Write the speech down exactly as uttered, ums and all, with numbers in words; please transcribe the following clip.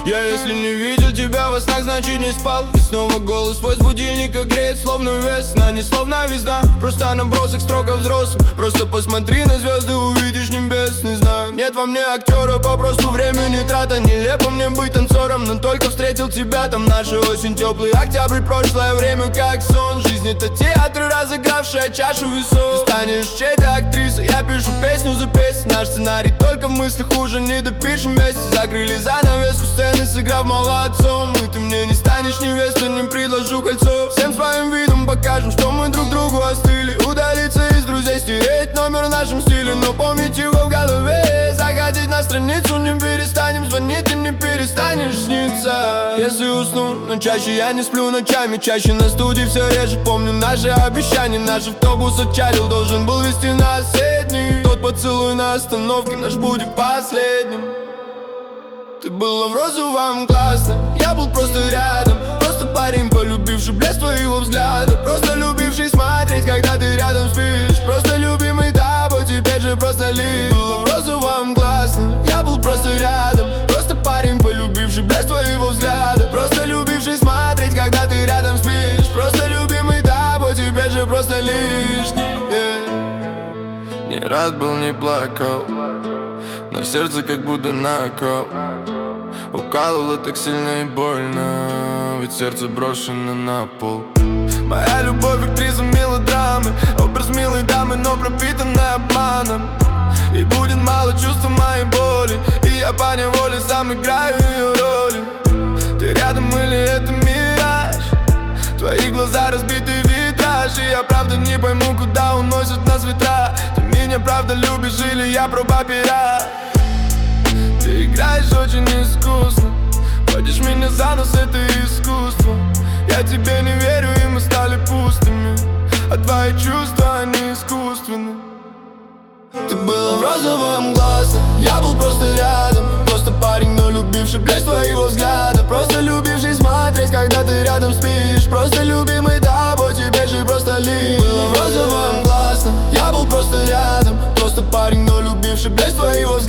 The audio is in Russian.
Я если не видел тебя во снах, значит не спал. И снова голос твой с будильника греет, словно весна. Не словно весна, просто набросок строго взрослым. Просто посмотри на звезды, увидишь небесный знак. Нет во мне актера, попросту времени трата. Нелепо мне быть танцором, но только встретил тебя там. Наша осень, теплый октябрь, прошлое время как сон. Жизнь это театр, разыгравшая чашу весов. Ты станешь чьей-то актрисой, я пишу песню за песней. Наш сценарий только в мыслях, уже не допишем вместе. Закрыли занавеску сцены, сыграв молодцом. И ты мне не станешь невестой, не предложу кольцо. Всем своим видом покажем, что мы друг другу остыли. Удалиться из друзей, стереть номер в нашем стиле, но помнить его в голове. Заходить на страницу, не перестанем звонить, и не перестанешь сниться. Если усну, но чаще я не сплю ночами. Чаще на студии все реже помню наши обещания. Наш автобус отчалил, должен был вести на Сидней. Тот поцелуй на остановке наш будет последним. Ты была в розовом классе, я был просто рядом. Просто парень, полюбивший блеск твоего взгляда. Просто любивший смотреть, когда ты рядом спишь. Просто любимый тобой, теперь же просто лишь. Была в розовом классе, я был просто рядом. Просто парень, полюбивший блеск твоего взгляда. Просто любивший смотреть, когда ты рядом спишь. Просто любимый тобой, теперь же просто лишний, yeah. Не рад был, не плакал, но сердце как будто накол. Укалывало так сильно и больно, ведь сердце брошено на пол. Моя любовь актрисам мелодрамы, образ милой дамы, но пропитанная обманом. И будет мало чувства моей боли, и я поневоле сам играю ее роли. Ты рядом или это мираж? Твои глаза разбитый витраж, и я правда не пойму, куда уносят нас ветра. Ты меня правда любишь или я проба пера? Ты играешь очень искусно, водишь меня за нос, это искусство. Я тебе не верю, и мы стали пустыми, а твои чувства, они искусственны. Ты была в розовом глазе, я был просто рядом. Просто парень, но любивший блеск твоего взгляда. Просто любивший смотреть, когда ты рядом спишь. Просто любимый тобой, теперь же просто лишь. Была в розовом глазе, я был просто рядом. Просто парень, но любивший блеск твоего взгляда.